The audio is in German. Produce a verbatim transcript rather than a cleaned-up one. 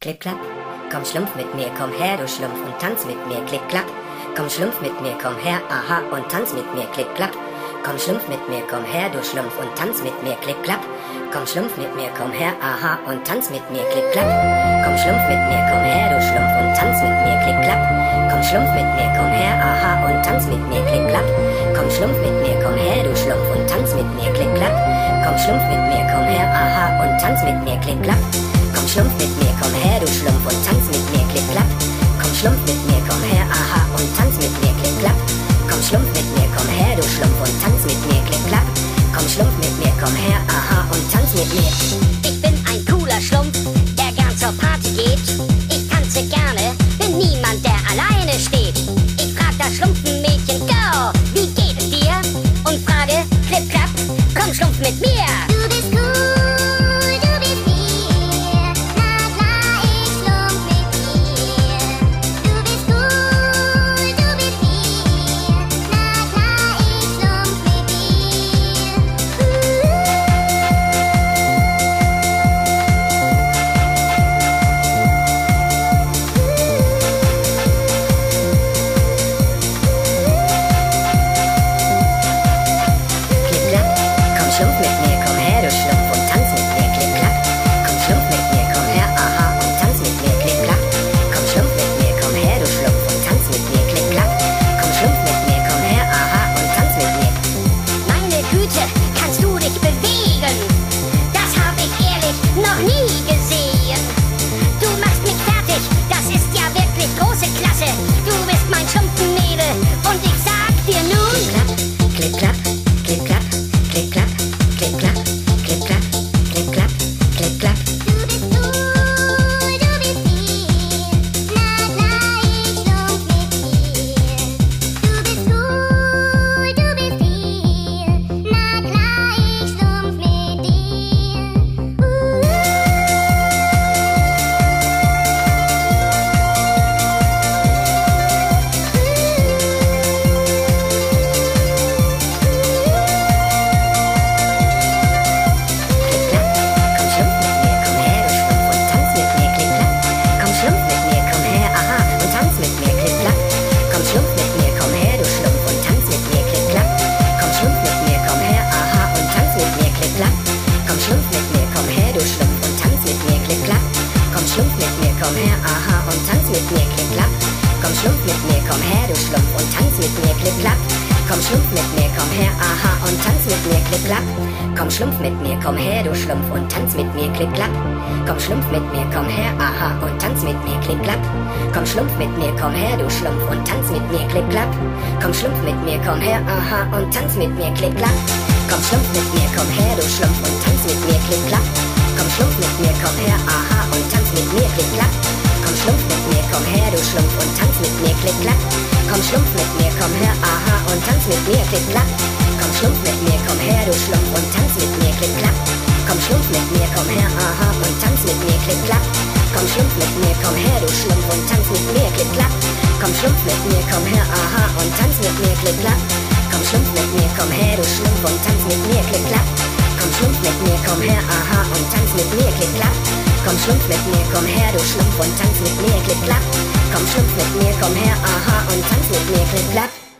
Klipp, klapp, komm Schlumpf mit mir, komm her, du Schlumpf, und tanz mit mir, klipp, klapp. Komm Schlumpf mit mir, komm her, aha, und tanz mit mir, klipp, klapp. Komm Schlumpf mit mir, komm her, du Schlumpf, und tanz mit mir, klipp, klapp. Komm Schlumpf mit mir, komm her, aha, und tanz mit mir, klipp, klapp. Komm Schlumpf mit mir, komm her, du Schlumpf, und tanz mit mir, klipp, klapp. Komm Schlumpf mit mir, komm her, aha, und tanz mit mir, klipp, klapp. Komm Schlumpf mit mir, komm her, du Schlumpf, und tanz mit mir, klipp, klapp. Komm Schlumpf mit mir, komm her, aha, und tanz mit mir, klipp, klapp. Komm Schlumpf mit mir, komm her, du Schlumpf, und tanz mit mir, klipp, klapp. Komm Schlumpf mit mir, komm her, aha, und tanz mit mir, klipp, klapp. Komm Schlumpf mit mir, komm her, du Schlumpf, und tanz mit mir, klipp, klapp. Komm Schlumpf mit mir, komm her, aha, und tanz mit mir. Ich bin ein cooler Schlumpf, der gern zur Party geht. Ich tanze gerne, bin niemand, der alleine steht. Ich frag das Schlumpfenmädchen, Girl, wie geht es dir? Und frage, klipp, klapp, komm Schlumpf mit mir. Du bist cool, du bist hier, na klar, ich schlumpf mit dir. Du bist cool, du bist hier, na klar, ich schlumpf mit dir. Klipp, klapp, komm Schlumpf mit mir, komm her, du Schlumpf, und tanz mit mir, klipp, klapp. Komm Schlumpf mit mir, komm her, aha, und tanz mit mir, klipp, klapp. Komm Schlumpf mit mir, komm her, du Schlumpf, und tanz mit mir, klipp, klapp. Komm Schlumpf mit mir, komm her, aha, und tanz mit mir. Meine Güte, kannst du dich bewegen? Das hab ich ehrlich noch nie gesehen. Du machst mich fertig, das ist ja wirklich große Klasse. Du bist mein Schlumpfenmädel und ich sag dir nun: Klipp, klapp, klipp, klapp, klipp, klapp, klipp, klapp, klipp, klapp, klipp, klapp, klipp, klapp. Du bist cool, du bist hier, na klar, ich schlumpf mit dir. Du bist cool, du bist hier, na klar, ich schlumpf mit dir. Klipp, klapp, komm Schlumpf mit mir, komm her, du Schlumpf, und tanz mit mir, klipp, klapp. Komm Schlumpf mit mir, komm her, aha, und tanz mit mir, klipp, klapp. Komm Schlumpf mit mir, komm her, du Schlumpf, und tanz mit mir, klipp, klapp. Komm Schlumpf mit mir, komm her, aha, und tanz mit mir, klipp, klapp. Komm Schlumpf mit mir, komm her, du Schlumpf, und tanz mit mir, klipp, klapp. Komm Schlumpf mit mir, komm her, aha, und tanz mit mir, klipp, klapp. Komm Schlumpf mit mir, komm her, du Schlumpf, und tanz mit mir, klipp, klapp. Komm Schlumpf mit mir, komm her, aha, und tanz mit mir, klipp, klapp. Komm Schlumpf mit mir, komm her, du Schlumpf, und tanz mit mir, klipp, klapp. Komm Schlumpf mit mir, komm her, aha, und tanz mit mir, klipp, klapp. Komm Schlumpf mit mir, komm her, du Schlumpf, und tanz mit mir, klipp, klapp. Komm Schlumpf mit mir, komm her, aha, und tanz mit mir, klipp, klapp. Komm Schlumpf mit mir, komm her, du Schlumpf, und tanz mit mir, klipp, klapp. Komm Schlumpf mit mir, komm her, aha, und tanz mit mir, klipp, klapp. Komm Schlumpf mit mir, komm her, du Schlumpf, und tanz mit mir, klipp, klapp. Komm Schlumpf mit mir, komm her, aha, und tanz mit mir, klipp, klapp. Komm Schlumpf mit mir, komm her, du Schlumpf, und tanz mit mir, klipp, klapp. Komm Schlumpf mit mir, komm her, aha, und tanz mit mir, klipp, klapp. Komm Schlumpf mit mir, komm her, du Schlumpf, und tanz mit mir, klipp, klapp. Komm Schlumpf mit mir, komm her, aha, und tanz mit mir, klipp, klapp. Komm Schlumpf mit mir, komm her, du Schlumpf, und tanz mit mir, klipp, klapp. Komm Schlumpf mit mir, komm her, aha, und tanz mit mir, klipp, klapp. Komm Schlumpf mit mir, komm her, du Schlumpf, und tanz mit mir, klipp, klapp. Komm Schlumpf mit mir, komm her, aha, und tanz mit mir, klipp, klapp.